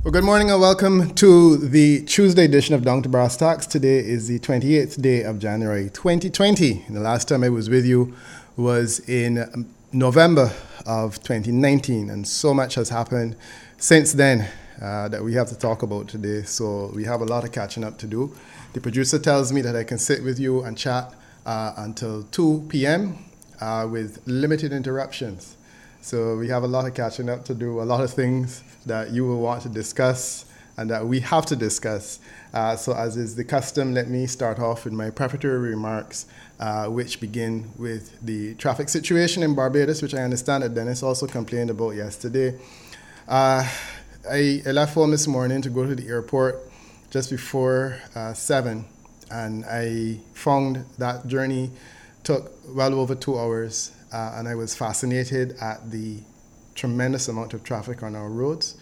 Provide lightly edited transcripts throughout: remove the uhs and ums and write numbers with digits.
Well, good morning and welcome to the Tuesday edition of Down to Brass Tacks. Today is the 28th day of January 2020. And the last time I was with you was in November of 2019, and so much has happened since then that we have to talk about today. So we have a lot of catching up to do. The producer tells me that I can sit with you and chat until 2 p.m. With limited interruptions. So we have a lot of catching up to do, a lot of things that you will want to discuss and that we have to discuss. So as is the custom, let me start off with my prefatory remarks, which begin with the traffic situation in Barbados, which I understand that Dennis also complained about yesterday. I left home this morning to go to the airport just before 7, and I found that journey took well over 2 hours. And I was fascinated at the tremendous amount of traffic on our roads.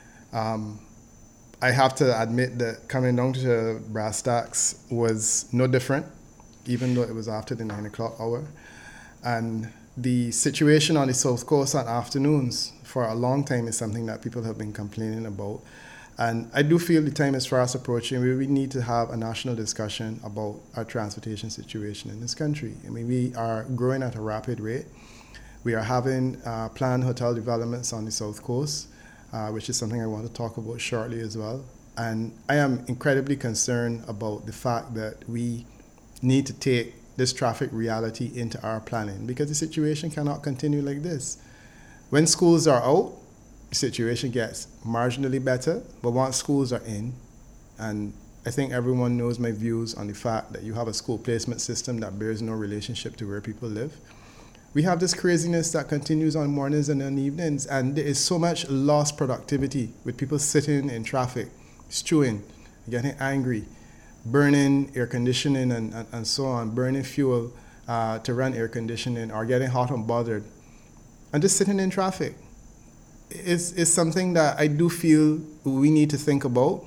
I have to admit that coming down to Brass Tacks was no different, even though it was after the 9 o'clock hour. And the situation on the South Coast at afternoons for a long time is something that people have been complaining about. And I do feel the time is fast approaching where we need to have a national discussion about our transportation situation in this country. I mean, we are growing at a rapid rate. We are having planned hotel developments on the South Coast, which is something I want to talk about shortly as well. And I am incredibly concerned about the fact that we need to take this traffic reality into our planning, because the situation cannot continue like this. When schools are out, the situation gets marginally better, but once schools are in, and I think everyone knows my views on the fact that you have a school placement system that bears no relationship to where people live. We have this craziness that continues on mornings and on evenings, and there is so much lost productivity with people sitting in traffic, stewing, getting angry, burning air conditioning and so on, burning fuel to run air conditioning, or getting hot and bothered, and just sitting in traffic. Is something that I do feel we need to think about.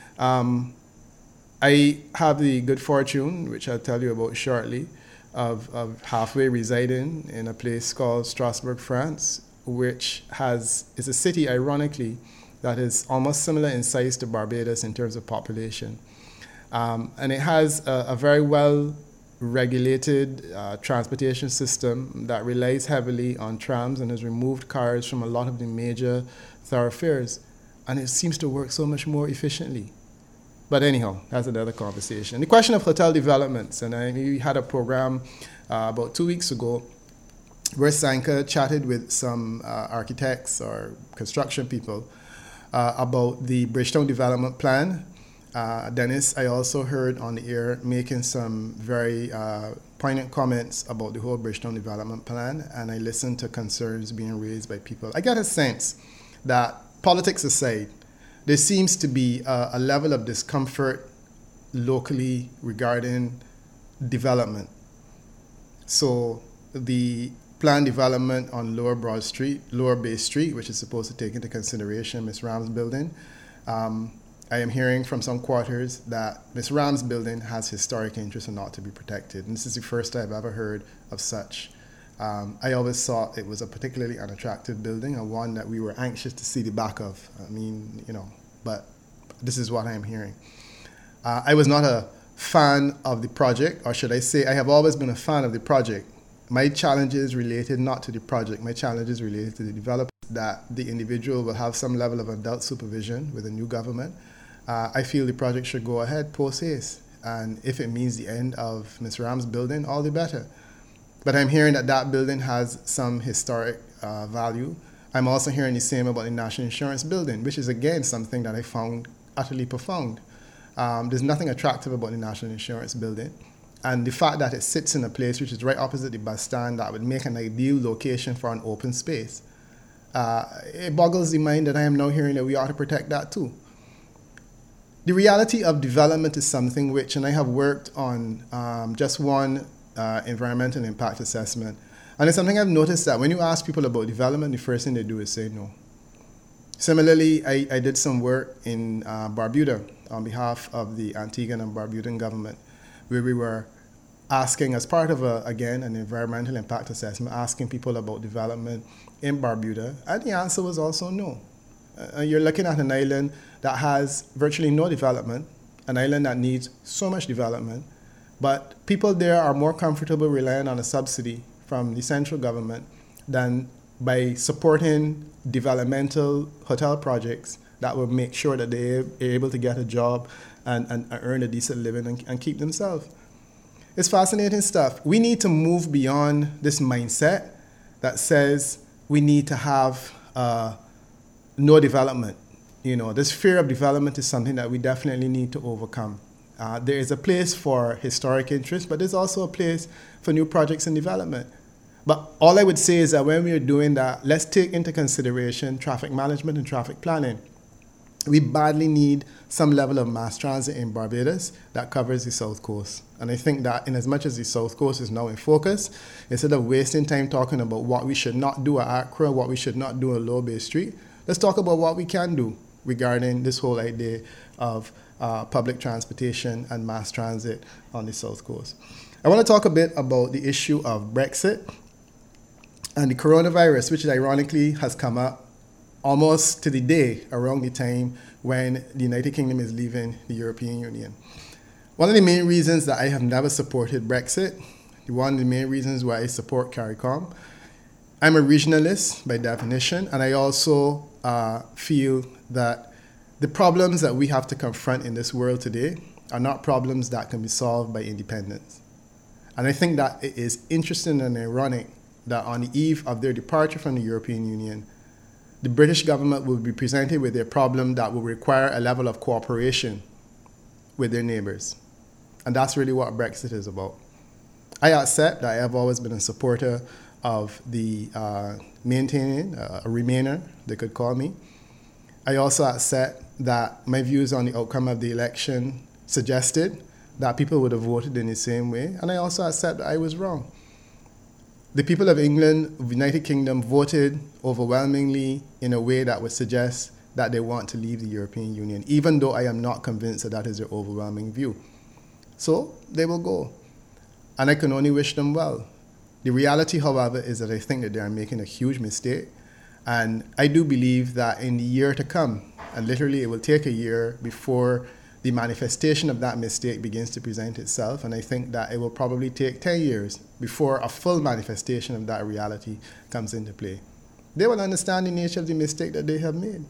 I have the good fortune, which I'll tell you about shortly, of halfway residing in a place called Strasbourg, France, which is a city, ironically, that is almost similar in size to Barbados in terms of population. And it has a very well regulated transportation system that relies heavily on trams and has removed cars from a lot of the major thoroughfares, and it seems to work so much more efficiently. But anyhow, that's another conversation. The question of hotel developments, and we had a program about 2 weeks ago where Sanka chatted with some architects or construction people about the Bridgetown development plan. Dennis, I also heard on the air making some very poignant comments about the whole Bridgetown development plan, and I listened to concerns being raised by people. I get a sense that, politics aside, there seems to be a level of discomfort locally regarding development. So the planned development on Lower Bay Street, which is supposed to take into consideration Miss Ram's building, I am hearing from some quarters that Ms. Ram's building has historic interest and ought to be protected. And this is the first I've ever heard of such. I always thought it was a particularly unattractive building and one that we were anxious to see the back of. I mean, but this is what I am hearing. I was not a fan of the project, or should I say, I have always been a fan of the project. My challenge is related not to the project. My challenge is related to the developer, that the individual will have some level of adult supervision with a new government. I feel the project should go ahead post haste, and if it means the end of Ms. Ram's building, all the better. But I'm hearing that building has some historic value. I'm also hearing the same about the National Insurance building, which is again something that I found utterly profound. There's nothing attractive about the National Insurance building, and the fact that it sits in a place which is right opposite the bus stand that would make an ideal location for an open space. It boggles the mind that I am now hearing that we ought to protect that too. The reality of development is something which, and I have worked on just one environmental impact assessment, and it's something I've noticed that when you ask people about development, the first thing they do is say no. Similarly, I did some work in Barbuda on behalf of the Antiguan and Barbudan government, where we were asking, as part of, an environmental impact assessment, asking people about development in Barbuda, and the answer was also no. You're looking at an island that has virtually no development, an island that needs so much development, but people there are more comfortable relying on a subsidy from the central government than by supporting developmental hotel projects that will make sure that they are able to get a job and earn a decent living and keep themselves. It's fascinating stuff. We need to move beyond this mindset that says we need to have no development. This fear of development is something that we definitely need to overcome. There is a place for historic interest, but there's also a place for new projects and development. But all I would say is that when we are doing that, let's take into consideration traffic management and traffic planning. We badly need some level of mass transit in Barbados that covers the South Coast. And I think that in as much as the South Coast is now in focus, instead of wasting time talking about what we should not do at Accra, what we should not do at Lower Bay Street, let's talk about what we can do regarding this whole idea of public transportation and mass transit on the South Coast. I want to talk a bit about the issue of Brexit and the coronavirus, which ironically has come up almost to the day around the time when the United Kingdom is leaving the European Union. One of the main reasons that I have never supported Brexit, one of the main reasons why I support CARICOM, I'm a regionalist by definition, and I also feel that the problems that we have to confront in this world today are not problems that can be solved by independence. And I think that it is interesting and ironic that on the eve of their departure from the European Union, the British government will be presented with a problem that will require a level of cooperation with their neighbors. And that's really what Brexit is about. I accept that I have always been a supporter of the maintaining, a Remainer, they could call me. I also accept that my views on the outcome of the election suggested that people would have voted in the same way. And I also accept that I was wrong. The people of England, the United Kingdom, voted overwhelmingly in a way that would suggest that they want to leave the European Union, even though I am not convinced that that is their overwhelming view. So they will go. And I can only wish them well. The reality, however, is that I think that they are making a huge mistake. And I do believe that in the year to come, and literally it will take a year before the manifestation of that mistake begins to present itself, and I think that it will probably take 10 years before a full manifestation of that reality comes into play. They will understand the nature of the mistake that they have made.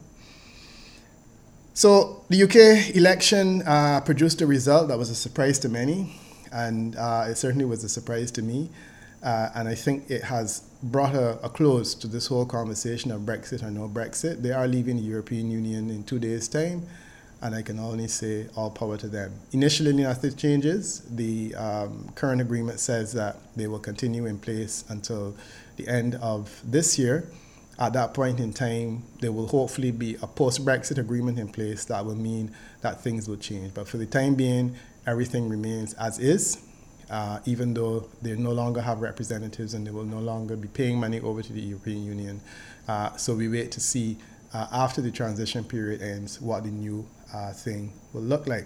So the UK election produced a result that was a surprise to many, and it certainly was a surprise to me. And I think it has brought a close to this whole conversation of Brexit or no Brexit. They are leaving the European Union in 2 days' time, and I can only say all power to them. Initially, nothing changes. The current agreement says that they will continue in place until the end of this year. At that point in time, there will hopefully be a post-Brexit agreement in place that will mean that things will change. But for the time being, everything remains as is, even though they no longer have representatives and they will no longer be paying money over to the European Union. So we wait to see after the transition period ends what the new thing will look like.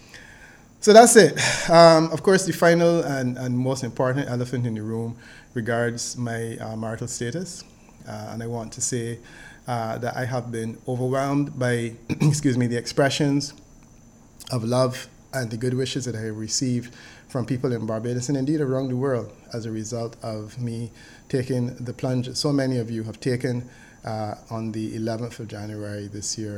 So that's it. Of course, the final and most important elephant in the room regards my marital status. And I want to say that I have been overwhelmed by the expressions of love and the good wishes that I have received from people in Barbados and indeed around the world as a result of me taking the plunge that so many of you have taken on the 11th of January this year.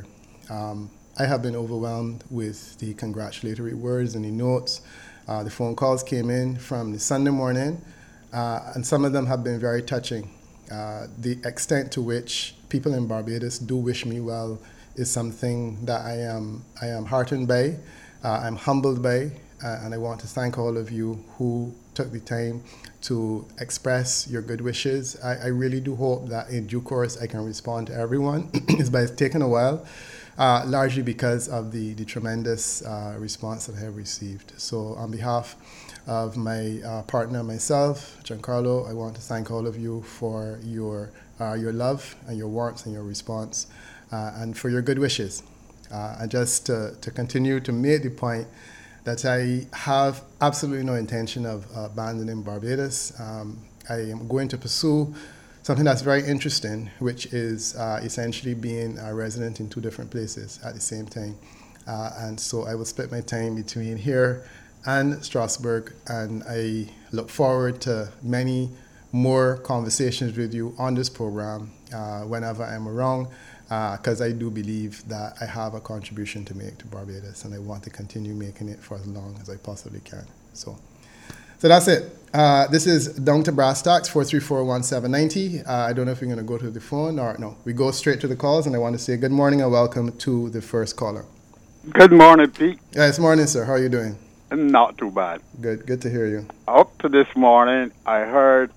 I have been overwhelmed with the congratulatory words and the notes. The phone calls came in from the Sunday morning, and some of them have been very touching. The extent to which people in Barbados do wish me well is something that I am heartened by, I'm humbled by, and I want to thank all of you who took the time to express your good wishes. I really do hope that in due course I can respond to everyone. It's taken a while, largely because of the tremendous response that I have received. So on behalf of my partner, myself, Giancarlo, I want to thank all of you for your love and your warmth and your response, and for your good wishes. And just to continue to make the point that I have absolutely no intention of abandoning Barbados. I am going to pursue something that's very interesting, which is essentially being a resident in two different places at the same time. And so I will split my time between here and Strasbourg, and I look forward to many more conversations with you on this program whenever I'm around, because I do believe that I have a contribution to make to Barbados, and I want to continue making it for as long as I possibly can. So that's it. This is Down to Brass Tacks, 434-1790. I don't know if we're going to go to the phone or no. We go straight to the calls, and I want to say good morning and welcome to the first caller. Good morning, Pete. Yes, morning, sir. How are you doing? Not too bad. Good to hear you. Up to this morning, I heard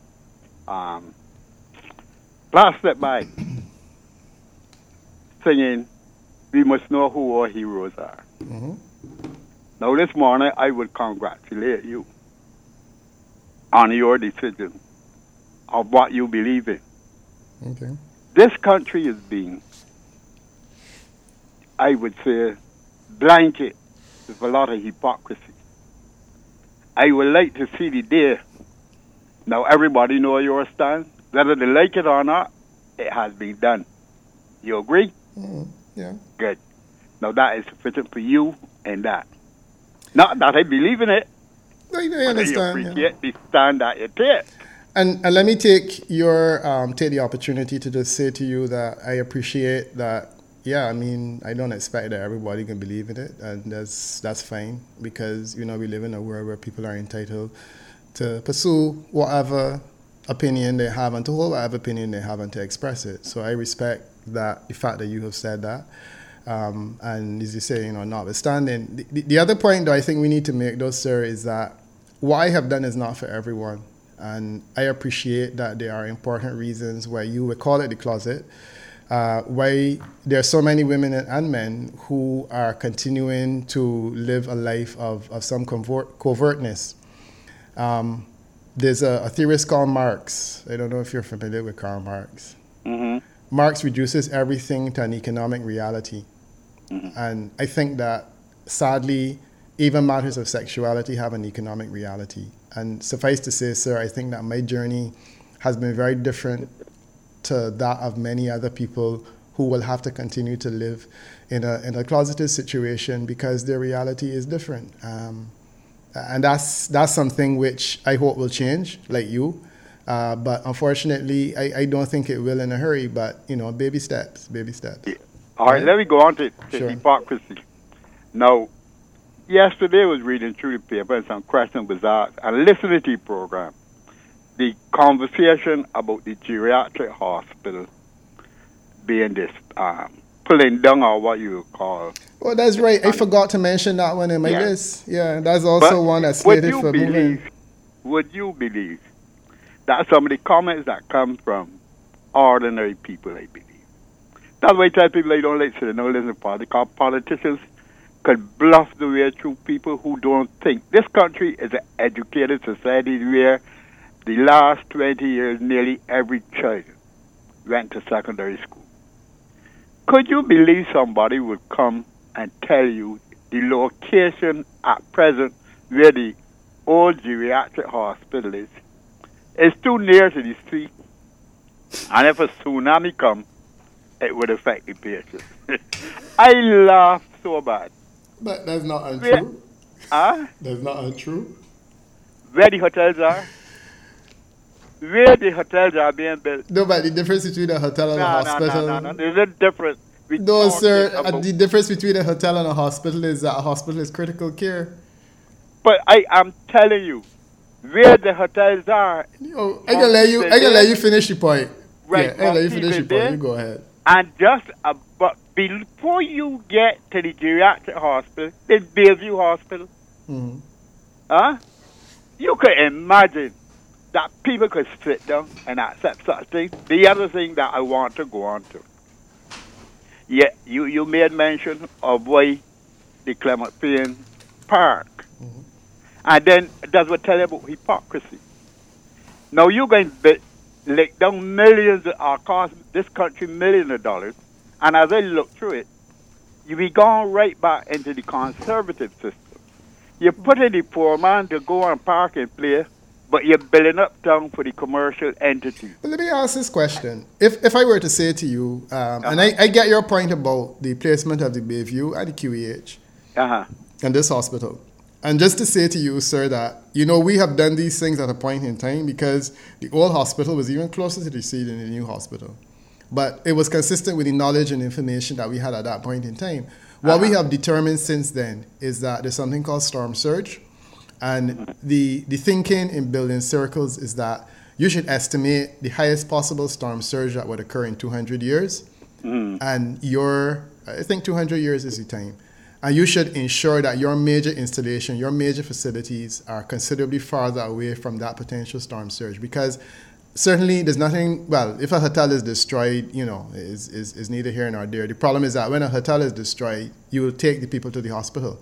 Plastic Bag singing, "We must know who our heroes are." Mm-hmm. Now, this morning, I would congratulate you on your decision of what you believe in. Okay. This country is being, I would say, blanket with a lot of hypocrisy. I would like to see the day. Now, everybody know your stand. Whether they like it or not, it has been done. You agree? Yeah. Good. Now, that is sufficient for you and that. Not that I believe in it. I understand. I appreciate the stand that you take. And let me take the opportunity to just say to you that I appreciate that. Yeah, I mean, I don't expect that everybody can believe in it, and that's fine, because we live in a world where people are entitled to pursue whatever opinion they have and to hold whatever opinion they have and to express it. So I respect that, the fact that you have said that. And as you say, notwithstanding. The other point that I think we need to make, though, sir, is that what I have done is not for everyone. And I appreciate that there are important reasons why you would call it the closet, why there are so many women and men who are continuing to live a life of some covertness. There's a theorist called Marx. I don't know if you're familiar with Karl Marx. Mm-hmm. Marx reduces everything to an economic reality. Mm-hmm. And I think that, sadly, even matters of sexuality have an economic reality. And suffice to say, sir, I think that my journey has been very different to that of many other people who will have to continue to live in a closeted situation because their reality is different. And that's something which I hope will change, like you. But unfortunately, I don't think it will in a hurry. But, baby steps. Yeah. All right, let me go on to Sure. hypocrisy. Now, yesterday I was reading through the paper and some questions was asked, and listening to the program. The conversation about the geriatric hospital being this pulling down, or what you call. Well, that's right. I forgot to mention that one in my list. Yeah, that's also one that's slated for moving. Would you believe that some of the comments that come from ordinary people, I believe. That's why I tell people I don't like to listen to politics. Politicians could bluff the way through people who don't think. This country is an educated society where the last 20 years nearly every child went to secondary school. Could you believe somebody would come and tell you the location at present where the old geriatric hospital is? It's too near to the sea, and if a tsunami comes, it would affect the patients. I laugh so bad. But that's not untrue. That's not untrue. Where the hotels are? Where the hotels are being built? No, but the difference between a hotel and a hospital... No. There's a difference. No, sir. The difference between a hotel and a hospital is that a hospital is critical care. But I am telling you, where the hotels are... I can let you finish the point. Right. Yeah, I can let you finish the point. You go ahead. And just but before you get to the geriatric hospital, the Bayview Hospital, you could imagine that people could sit down and accept such things. The other thing that I want to go on to, you made mention of why the Clement Payne Park, and then that's what tell you about hypocrisy. Now you're going to lick down millions, or cost this country millions of dollars, and as I look through it, you be going right back into the conservative system. You put in the poor man to go and park and play but you're building uptown for the commercial entity. But let me ask this question. If I were to say to you, and I get your point about the placement of the Bayview at the QEH and this hospital, and just to say to you, sir, that, we have done these things at a point in time because the old hospital was even closer to the sea than the new hospital. But it was consistent with the knowledge and information that we had at that point in time. What we have determined since then is that there's something called storm surge. And the thinking in building circles is that you should estimate the highest possible storm surge that would occur in 200 years. And I think 200 years is the time. And you should ensure that your major installation, your major facilities are considerably farther away from that potential storm surge. Because certainly there's nothing, if a hotel is destroyed, is neither here nor there. The problem is that when a hotel is destroyed, you will take the people to the hospital.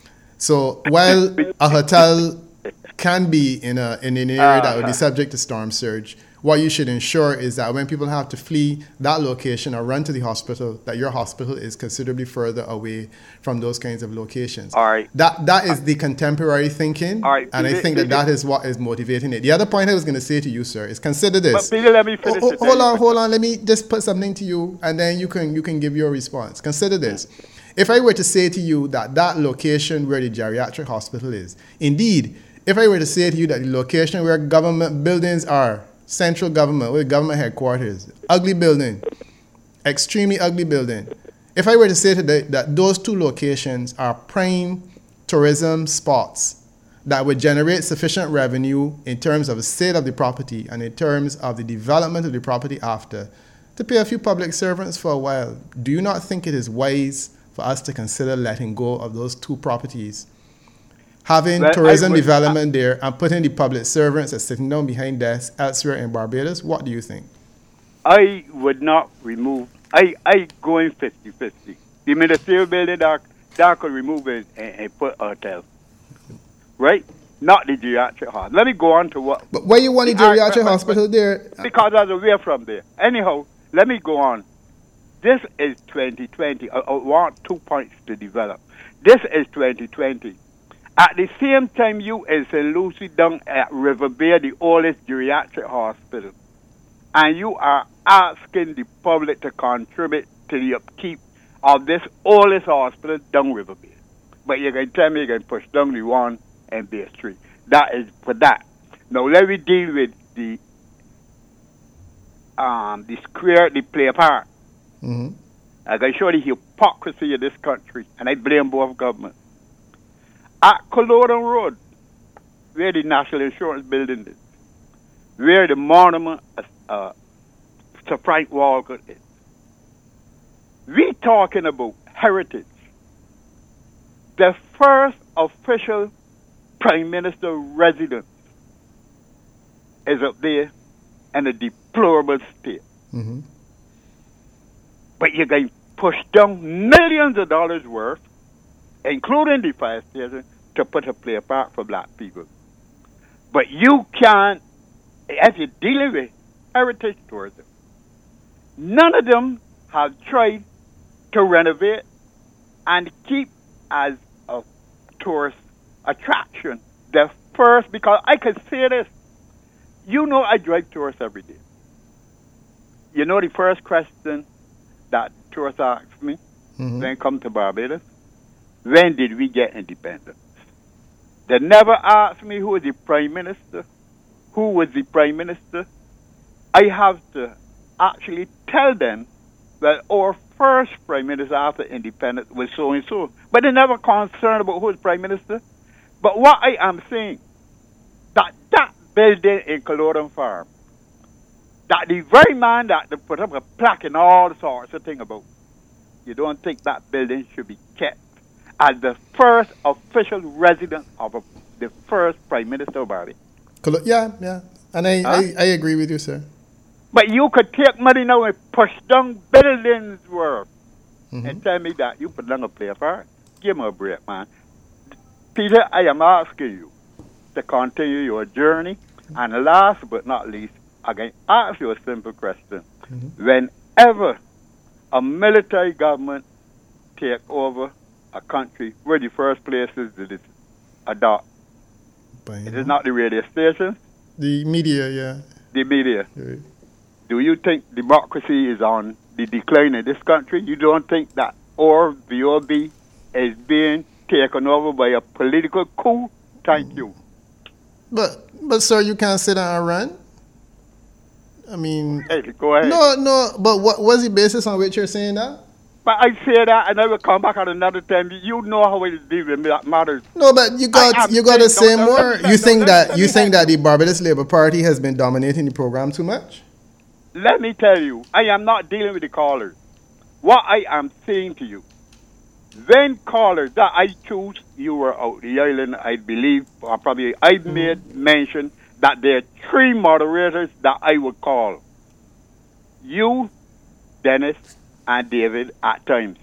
So while a hotel can be in an area that would be subject to storm surge, what you should ensure is that when people have to flee that location or run to the hospital, that your hospital is considerably further away from those kinds of locations. All right. That is the contemporary thinking, all right, and I think that is what is motivating it. The other point I was going to say to you, sir, is consider this. But Peter, let me finish it. Hold on. Let me just put something to you, and then you can give your response. Consider this. If I were to say to you that location where the geriatric hospital is, indeed, if I were to say to you that the location where government buildings are, central government, where government headquarters, ugly building, extremely ugly building. If I were to say today that those two locations are prime tourism spots that would generate sufficient revenue in terms of the state of the property and in terms of the development of the property after, to pay a few public servants for a while, do you not think it is wise for us to consider letting go of those two properties, having tourism development there and putting the public servants that's sitting down behind desks elsewhere in Barbados? What do you think? I would not remove, I go in 50-50. The ministerial building that could remove it and put a hotel. Right? Not the geriatric hospital. Let me go on to what... But why you want the geriatric hospital there? Because I was away from there. Anyhow, let me go on. This is 2020. I want 2 points to develop. This is 2020. At the same time, you in St. Lucie down at River Bay, the oldest geriatric hospital, and you are asking the public to contribute to the upkeep of this oldest hospital down River Bay. But you're going to tell me you're going to push down the one in Bay Street. That is for that. Now let me deal with the square, the play park. Mm-hmm. I can show the hypocrisy of this country, and I blame both governments. At Culloden Road, where the National Insurance Building is, where the monument to Frank Walcott is, we talking about heritage. The first official Prime Minister residence is up there in a deplorable state. Mm-hmm. But you're going to push down millions of dollars worth, including the fire station, to put a play park for black people. But you can't, as you're dealing with heritage tourism, none of them have tried to renovate and keep as a tourist attraction. The first, because I can say this, I drive tourists every day. You know the first question that tourists ask me when they come to Barbados? When did we get independence? They never ask me who is the Prime Minister, who was the Prime Minister. I have to actually tell them that our first Prime Minister after independence was so-and-so. But they're never concerned about who is Prime Minister. But what I am saying, that building in Culloden Farm, that the very man that they put up a plaque and all sorts of things about, you don't think that building should be kept as the first official residence of the first Prime Minister of Barbados? Yeah. And I agree with you, sir. But you could take money now and push down buildings worth and tell me that you put down a play for it. Give me a break, man. Peter, I am asking you to continue your journey. And last but not least, I'm going to ask you a simple question. Whenever a military government take over a country, where the first places that it adopt, it is not the radio station, The media, yeah. the media. Right. Do you think democracy is on the decline in this country? You don't think that our VOB is being taken over by a political coup? Thank you. But sir, you can't sit down and run. I mean, Hey, go ahead. no. But what was the basis on which you're saying that? But I say that and I will come back at another time. You know how it deal with that matters. No, but you got to say more. You think that the Barbados Labour Party has been dominating the program too much? Let me tell you, I am not dealing with the callers. What I am saying to you, when callers that I choose, you were out the island, I believe, or probably I made mention that there are 3 moderators that I would call. You, Dennis, and David at times.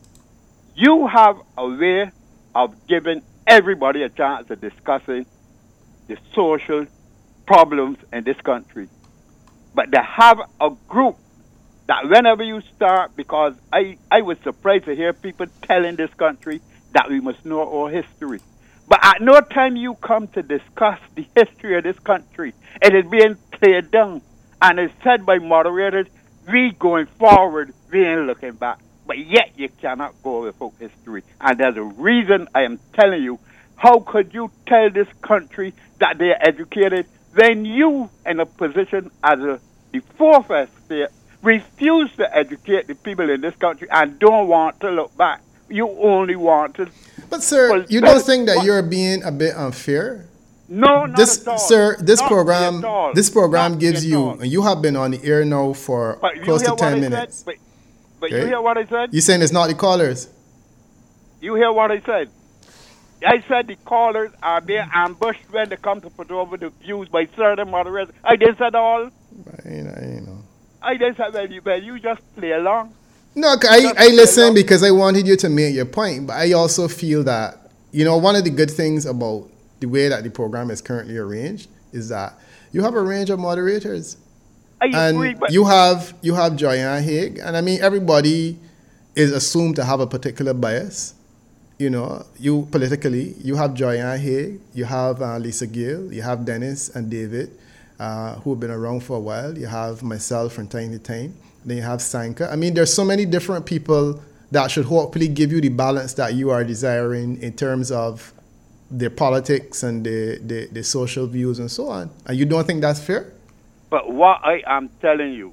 You have a way of giving everybody a chance of discussing the social problems in this country. But to have a group that whenever you start, because I was surprised to hear people telling this country that we must know our history. But at no time you come to discuss the history of this country. It is being played down. And it's said by moderators, we going forward, we ain't looking back. But yet you cannot go without history. And there's a reason I am telling you, how could you tell this country that they are educated when you, in a position as the fourth state, refuse to educate the people in this country and don't want to look back? You only want to... But sir, you don't think that you're being a bit unfair? No, not at all. Sir, this Not program Not gives at you, all. and you have been on the air now for close to 10 minutes. But you hear what I said? You saying it's not the callers? You hear what I said? I said the callers are being ambushed when they come to put over the views by certain moderators. I didn't say all. You know. I didn't say well, you just play along. No, I listen because I wanted you to make your point, but I also feel that, one of the good things about the way that the program is currently arranged is that you have a range of moderators. I agree, but you have Joyanne Haig, and I mean everybody is assumed to have a particular bias. You politically, you have Joyanne Haig, you have Lisa Gill, you have Dennis and David, who have been around for a while. You have myself from time to time. Then you have Sanka. I mean, there's so many different people that should hopefully give you the balance that you are desiring in terms of their politics and the social views and so on. And you don't think that's fair? But what I am telling you,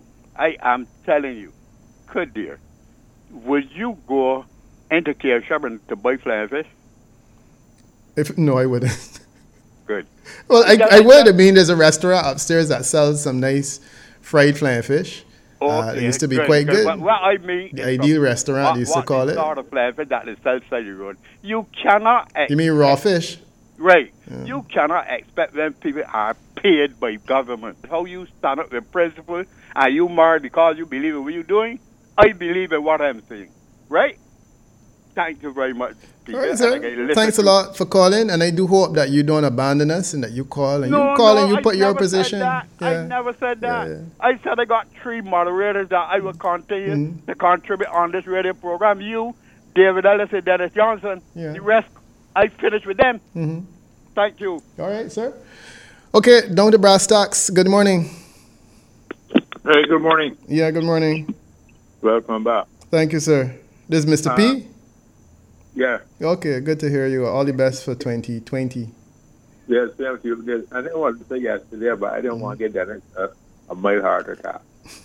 good dear, would you go into Care Shopping to buy flying fish? No, I wouldn't. Good. Well, I would. I mean, there's a restaurant upstairs that sells some nice fried flying fish. Okay, it used to be quite good. What I mean, the ideal restaurant, they used to call it. Sort of flying fish that is outside the road. You cannot. You mean raw fish? Right. Yeah. You cannot expect when people are paid by government. How you stand up with principle and you married because you believe in what you're doing? I believe in what I'm saying. Right? Thank you very much, Peter. All right, sir. Thanks a lot for calling, and I do hope that you don't abandon us and that you call and you put your position. Yeah. I never said that. Yeah. I said I got 3 moderators that I will continue to contribute on this radio program. You, David Ellis, and Dennis Johnson. Yeah. The rest, I finished with them. Mm-hmm. Thank you. All right, sir. Okay, down to brass tacks. Good morning. Hey, good morning. Yeah, good morning. Welcome back. Thank you, sir. This is Mr. P? Yeah. Okay, good to hear you. All the best for 2020. Yes, thank you. I didn't want to say yesterday, but I didn't want to get that a mild heart attack.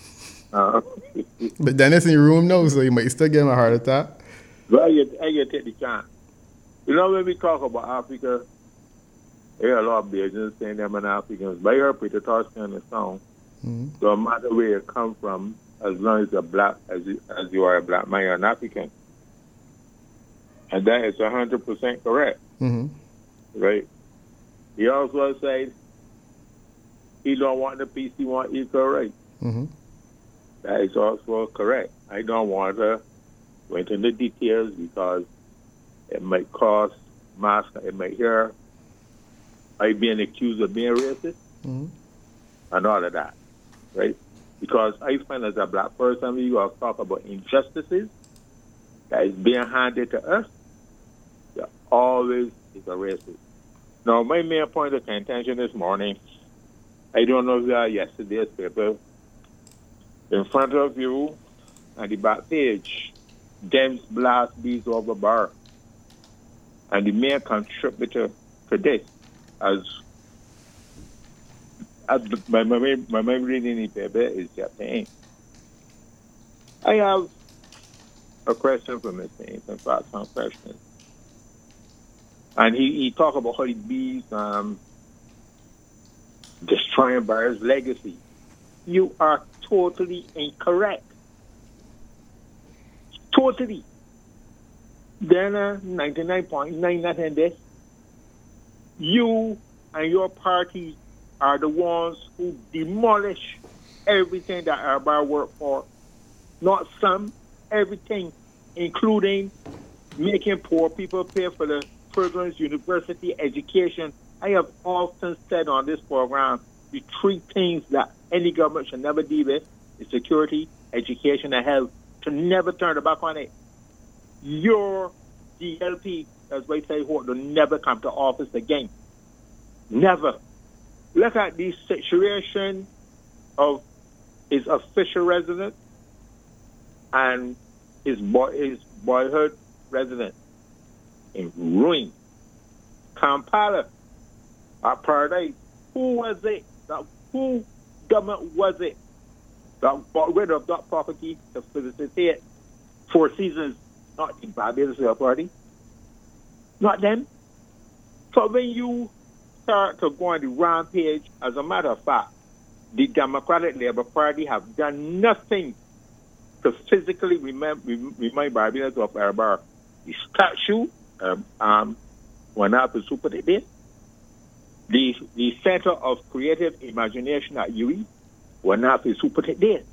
But Dennis in your room now, so you might still get him a heart attack. Well, I get to take the chance. When we talk about Africa, there are a lot of business saying them in Africans. But I heard Peter Tosh in the song. Mm-hmm. So no matter where you come from, as long as you're black, as you are a black man, you're an African. And that is 100% correct. Mm-hmm. Right? He also said he don't want the peace, he want equal rights. Mm-hmm. That is also correct. I don't want to go into the details because it might cause mass, it might hear I being accused of being racist and all of that. Right? Because I find as a black person, we are talking about injustices that is being handed to us. There always is a racist. Now, my main point of contention this morning I don't know if you are yesterday's paper. In front of you, on the back page, Dems blast bees over bar. And the main contributor to this, as my reading in the paper is just saying. I have a question for Mr. Ames, in fact, some questions. And he talked about how the bees destroying Bar's legacy. You are totally incorrect. Totally. Then 99.9 in this. You and your party are the ones who demolish everything that our bar worked for. Not some, everything, including making poor people pay for the children's university education. I have often said on this program, the three things that any government should never deal with is security, education, and health, to never turn the back on it. Your DLP, as we say, will never come to office again. Never. Look at the situation of his official resident and his boyhood resident in ruin. Kampala, our paradise. Who was it? Who government was it that got rid of that property to facilitate Four Seasons? Not the Barbados Party. Not them. So when you start to go on the rampage, as a matter of fact, the Democratic Labour Party have done nothing to physically remind Barbados of our bar. The statue, when I was put it there, the Center of Creative Imagination at UE, when I was put it there.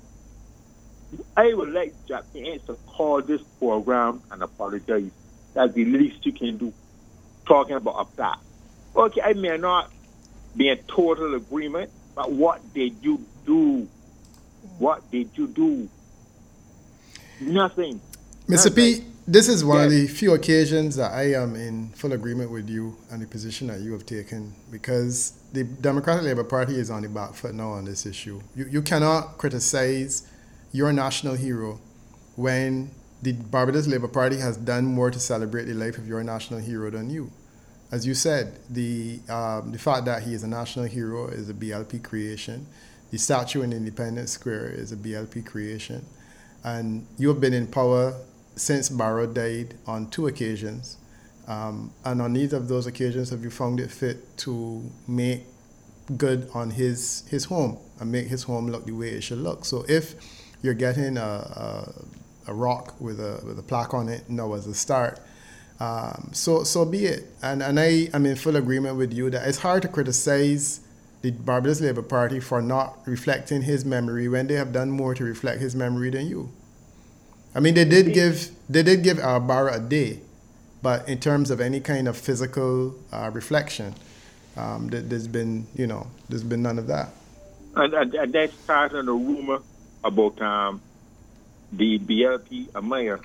I would like Jack Ames to call this program and apologize. That's the least you can do, talking about that. Okay, I may not be in total agreement, but what did you do? What did you do? Nothing. Mr. P, this is one of the few occasions that I am in full agreement with you and the position that you have taken, because the Democratic Labour Party is on the back foot now on this issue. You cannot criticize your national hero when the Barbados Labour Party has done more to celebrate the life of your national hero than you. As you said, the fact that he is a national hero is a BLP creation. The statue in Independence Square is a BLP creation. And you have been in power since Barrow died on 2 occasions. And on neither of those occasions have you found it fit to make good on his home and make his home look the way it should look. So if you're getting a rock with a plaque on it now as a start, so be it. And I am in full agreement with you that it's hard to criticize the Barbados Labour Party for not reflecting his memory when they have done more to reflect his memory than you. I mean, they did give our bar a day, but in terms of any kind of physical reflection, there's been none of that. And that started a rumor about the BLP mayor.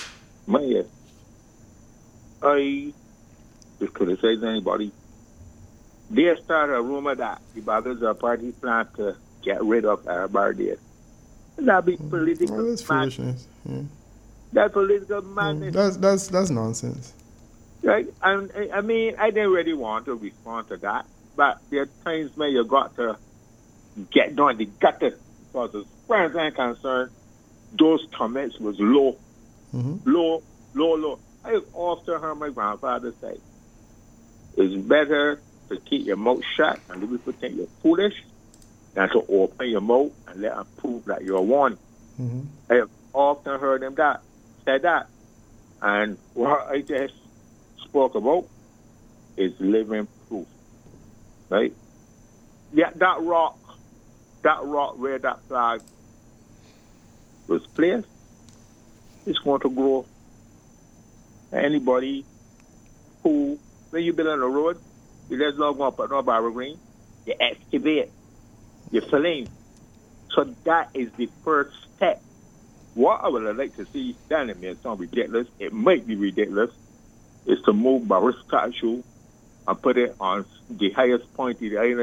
I just criticize anybody. They started a rumor that the Barbados Party plan to get rid of our bar there. That be political. Well, that's foolishness. Yeah. That's political madness. That's nonsense. Right? I mean, I didn't really want to respond to that, but there are times when you got to get down the gutter, because as far as I'm concerned, those comments was low. Mm-hmm. Low. I have often heard my grandfather say, it's better to keep your mouth shut and let people think you're foolish than to open your mouth and let them prove that you're one. Mm-hmm. I have often heard him say that. And what I just spoke about is living proof. Right? Yeah, that rock where that flag was placed is going to grow. Anybody who, when you build on a road, you just not going to put no barrel green, you excavate, you fill in. So that is the first step. What I would like to see, that it may sound ridiculous, it might be ridiculous, is to move Barrow's statue and put it on the highest point of the island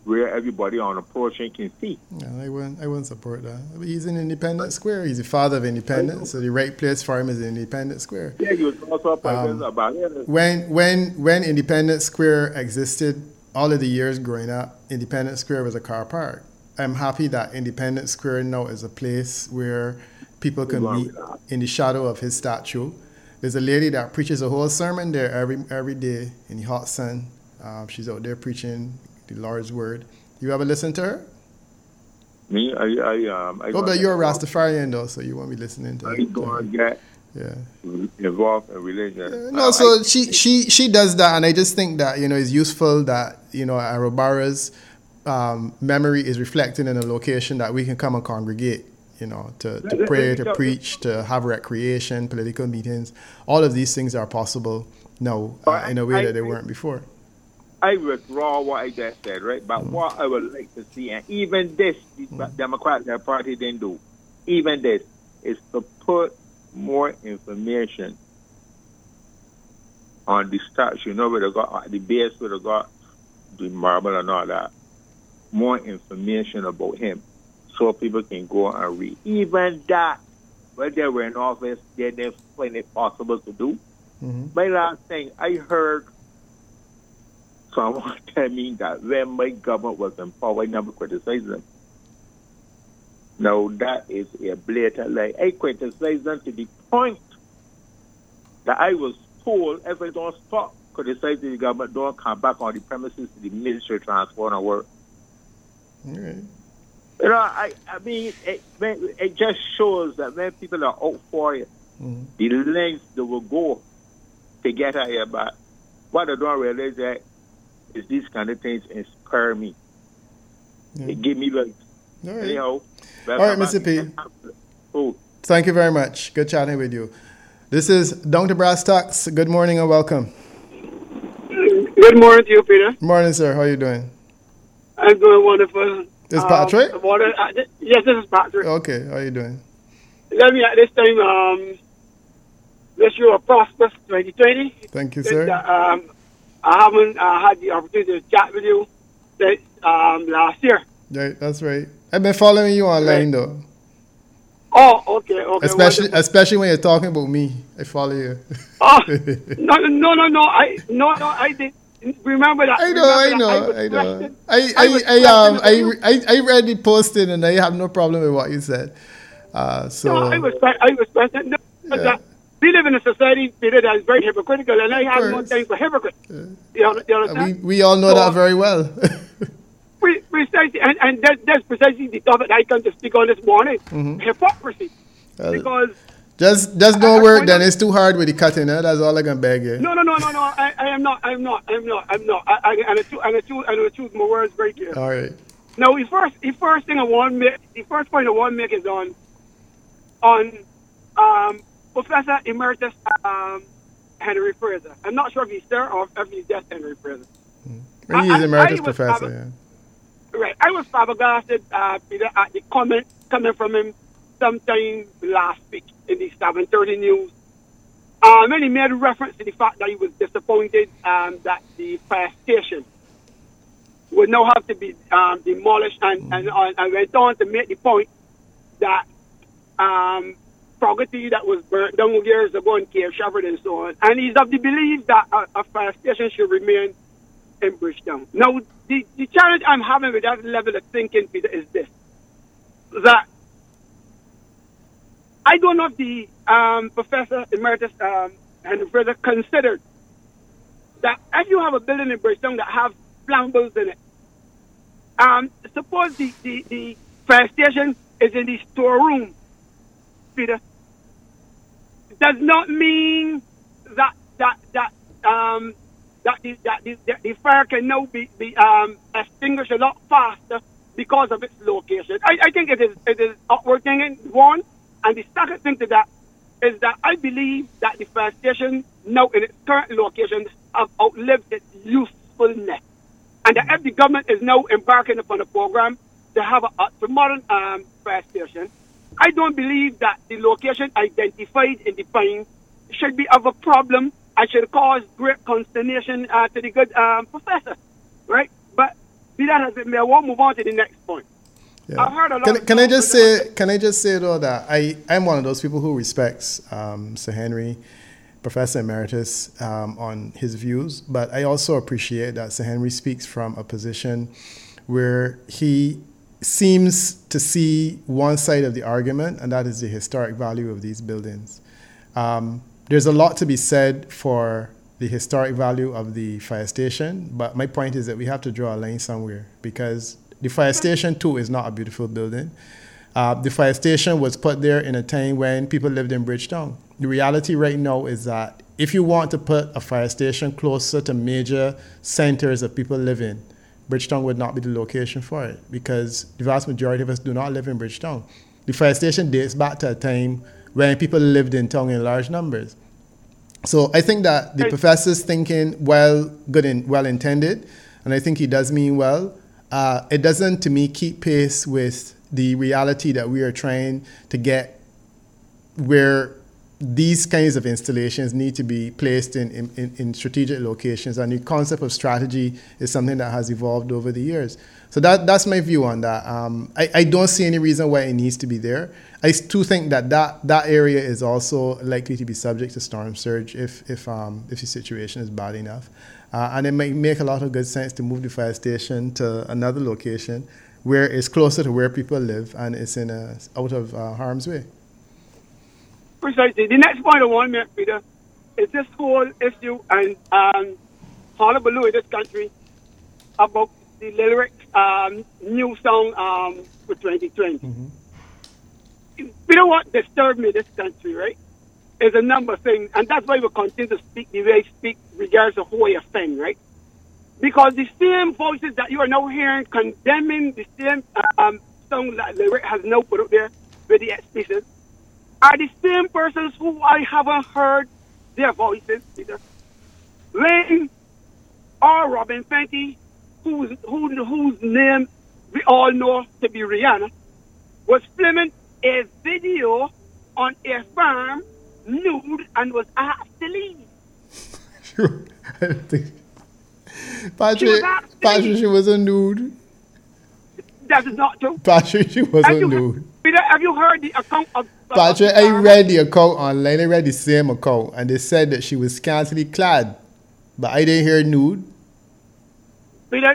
where everybody on approaching can see. Yeah, I wouldn't support that. But he's in Independence Square. He's the father of independence, so the right place for him is Independence Square. Yeah, he was also about it. When Independence Square existed, all of the years growing up, Independence Square was a car park. I'm happy that Independence Square now is a place where people can meet in the shadow of his statue. There's a lady that preaches a whole sermon there every day in the hot sun. She's out there preaching the Lord's word. You ever listen to her? Me, but you're a Rastafarian though, so you won't be listening to her. I go and get involved in religion. No, so she does that, and I just think that it's useful that Arobara's memory is reflected in a location that we can come and congregate. To pray, to preach, to have recreation, political meetings. All of these things are possible now in a way that they weren't before. I withdraw what I just said, right? But what I would like to see, and even this, the Democratic Party didn't do, even this, is to put more information on the statue. Where they got the base, where they got the marble and all that. More information about him, so people can go and read. Even that, when they were in office, they didn't find it possible to do. My last thing, I heard someone tell me that when my government was in power, I never criticized them. Now, that is a blatant lie. I criticized them to the point that I was told if I don't stop criticizing the government, don't come back on the premises to the Ministry of Transport and work. All right. I mean, it just shows that when people are out for it, the lengths they will go to get out here. But what I don't realize that is these kind of things inspire me. They give me like, all right. All right, Mr. P. Thank you very much. Good chatting with you. This is Down to Brass Tacks. Good morning and welcome. Good morning to you, Peter. Morning, sir. How are you doing? I'm doing wonderful. Is Patrick? Yes, this is Patrick. Okay, how are you doing? Let me at this time wish you a prosperous 2020. Thank you, sir. I haven't had the opportunity to chat with you since last year. Right, that's right. I've been following you online though. Oh, okay. Especially when you're talking about me, I follow you. Oh, no. I did. Remember that. I know. I read the posting and I have no problem with what you said. So no, I was present. We live in a society that is very hypocritical, and I have no time for hypocrites. You understand? We all know that very well. Precisely, and that's precisely the topic I come to speak on this morning. Hypocrisy. Because just don't work, then it's too hard with the cutting. That's all I can beg you. No. I am not. I'm not. I choose my words very carefully. All right. Now, the first thing I want to make, the first point I want to make is on Professor Emeritus Henry Fraser. I'm not sure if he's there or if he's just Henry Fraser. He's Emeritus Professor, yeah. Right. I was flabbergasted at the comment coming from him sometime last week in the 7:30 news. When he made reference to the fact that he was disappointed that the fire station would now have to be demolished, and went on to make the point that property that was burnt down years ago in Cape Shepherd and so on, and he's of the belief that a fire station should remain in Bridgetown. Now, the challenge I'm having with that level of thinking, Peter, is this: that I don't know if the Professor Emeritus Henry Fraser considered that if you have a building in Bridgetown that have flammables in it, suppose the fire station is in the storeroom, Peter, does not mean that the fire can now be extinguished a lot faster because of its location. I think it is upward thinking, one. And the second thing to that is that I believe that the fire station now in its current location have outlived its usefulness. And that if the government is now embarking upon a program to have a modern fire station, I don't believe that the location identified in the plan should be of a problem and should cause great consternation to the good professor, right? But be that as it may, I won't move on to the next point. Yeah. I've heard a lot. Can I just say though that I'm one of those people who respects Sir Henry, Professor Emeritus, on his views, but I also appreciate that Sir Henry speaks from a position where he seems to see one side of the argument, and that is the historic value of these buildings. There's a lot to be said for the historic value of the fire station, but my point is that we have to draw a line somewhere, because the fire station too is not a beautiful building. The fire station was put there in a time when people lived in Bridgetown. The reality right now is that if you want to put a fire station closer to major centers that people live in, Bridgetown would not be the location for it, because the vast majority of us do not live in Bridgetown. The fire station dates back to a time when people lived in town in large numbers. So I think that the professor's thinking, well intended, and I think he does mean well. It doesn't, to me, keep pace with the reality that we are trying to get, where these kinds of installations need to be placed in strategic locations, and the concept of strategy is something that has evolved over the years. So that's my view on that. I don't see any reason why it needs to be there. I too think that area is also likely to be subject to storm surge if the situation is bad enough. And it might make a lot of good sense to move the fire station to another location where it's closer to where people live and it's out of harm's way. Precisely. The next point I want to make, Peter, is this whole issue and hullabaloo in this country about the lyrics new song for 2020. Mm-hmm. You know what disturbed me in this country, right? Is a number of things, and that's why we continue to speak the way I speak regards to who I offend, right? Because the same voices that you are now hearing condemning the same song that lyric has now put up there with the explicit are the same persons who I haven't heard their voices, Peter. When Robin Fenty, whose name we all know to be Rihanna, was filming a video on a farm nude and was asked to leave. Sure. I don't think. Patrick, she was a nude. That is not true. Patrick, she was a nude. Peter, have you heard the account of... Patrick, I read the account online. I read the same account, and they said that she was scantily clad, but I didn't hear nude. Peter,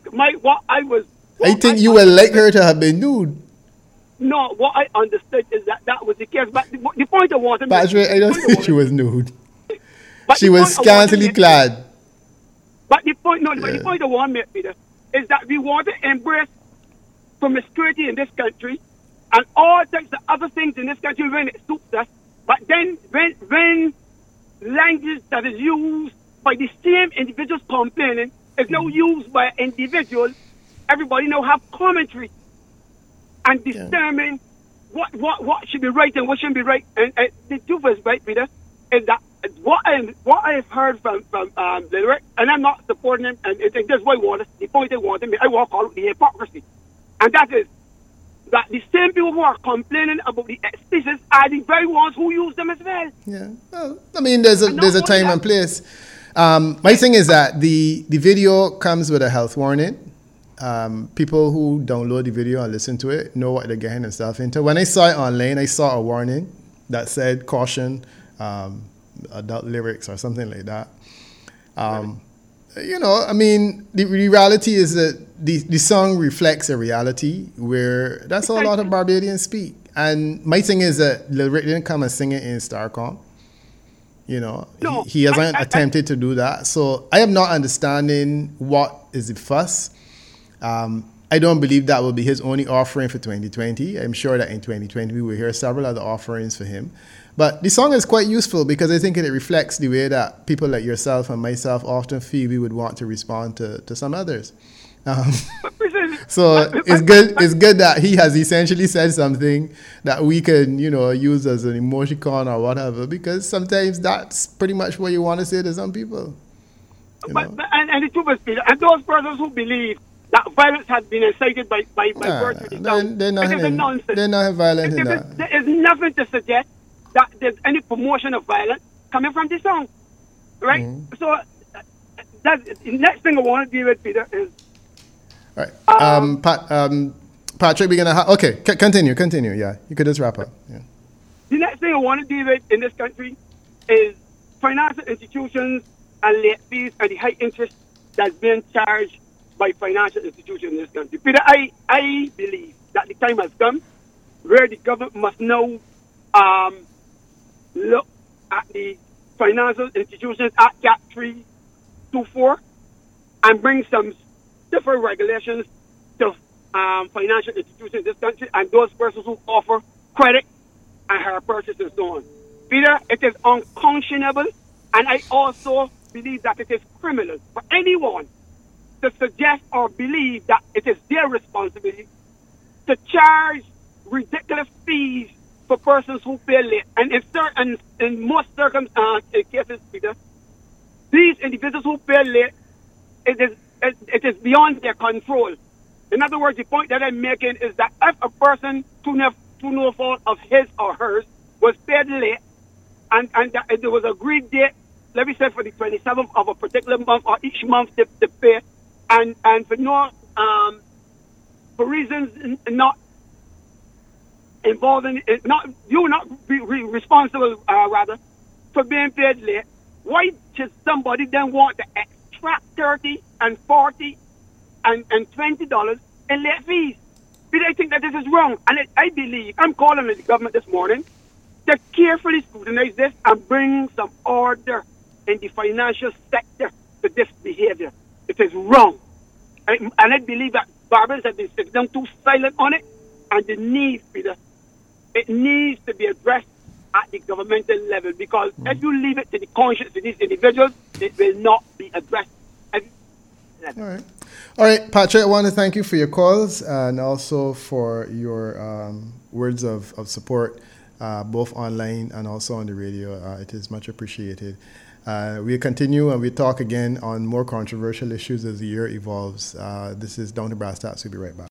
I think you would like her to have been nude. No, what I understood is that was the case. But the point I want to make... Patrick, I don't think she was nude. She was scantily clad. But the point I want to make, Peter, is that we want to embrace promiscuity in this country and all types of other things in this country when it suits us. But then when language that is used by the same individuals complaining is now used by individuals, everybody now have commentary and determine what should be right and what shouldn't be right. And the truth is, right, Peter, is that what I've heard from the lyric, and I'm not supporting him, and that's why the point I want to make, I want to call it the hypocrisy. And that is that the same people who are complaining about the species are the very ones who use them as well. Yeah, well, I mean, there's a time and place. My thing is that the video comes with a health warning. People who download the video and listen to it know what they're getting themselves into. When I saw it online, I saw a warning that said caution, adult lyrics or something like that. You know, I mean, the reality is that the song reflects a reality where that's how a lot of Barbadians speak. And my thing is that Lyric didn't come and sing it in Starcom. You know, he hasn't attempted to do that. So I am not understanding what is the fuss. I don't believe that will be his only offering for 2020. I'm sure that in 2020 we will hear several other offerings for him. But the song is quite useful because I think it reflects the way that people like yourself and myself often feel we would want to respond to some others. So it's good that he has essentially said something that we can, use as an emoticon or whatever, because sometimes that's pretty much what you want to say to some people. And the truth is, Peter, and those persons who believe that violence has been incited by virtue of the song, it is nonsense. They're not violent in that. There is nothing to suggest that there's any promotion of violence coming from this song, right? Mm-hmm. So the next thing I want to deal with, Peter, is All right. Patrick, we're going to okay, continue. Yeah, you could just wrap up. Yeah. The next thing I want to deal with in this country is financial institutions and late fees and the high interest that's being charged by financial institutions in this country. Peter, I believe that the time has come where the government must now look at the financial institutions at Cap 324 and bring some different regulations to financial institutions in this country and those persons who offer credit and hire purchase and so on. Peter, it is unconscionable, and I also believe that it is criminal for anyone to suggest or believe that it is their responsibility to charge ridiculous fees for persons who pay late. And in most cases, Peter, these individuals who pay late, it is beyond their control. In other words, the point that I'm making is that if a person, to no fault of his or hers, was paid late, and there was a agreed date, let me say for the 27th of a particular month or each month to pay, and for no for reasons not involving you will not be responsible rather for being paid late. Why should somebody then want to extract $30 and $40 and $20 in late fees? Because I think that this is wrong, and I believe I'm calling on the government this morning to carefully scrutinize this and bring some order in the financial sector to this behavior. It is wrong. And I believe that Barbarians have been sitting too silent on it, and the need, Peter, it needs to be addressed at the governmental level, because if you leave it to the conscience of these individuals, it will not be addressed. All right, Patrick, I want to thank you for your calls and also for your words of support, both online and also on the radio. It is much appreciated. We'll continue and we'll talk again on more controversial issues as the year evolves. This is Down to Brass Tacks. We'll be right back.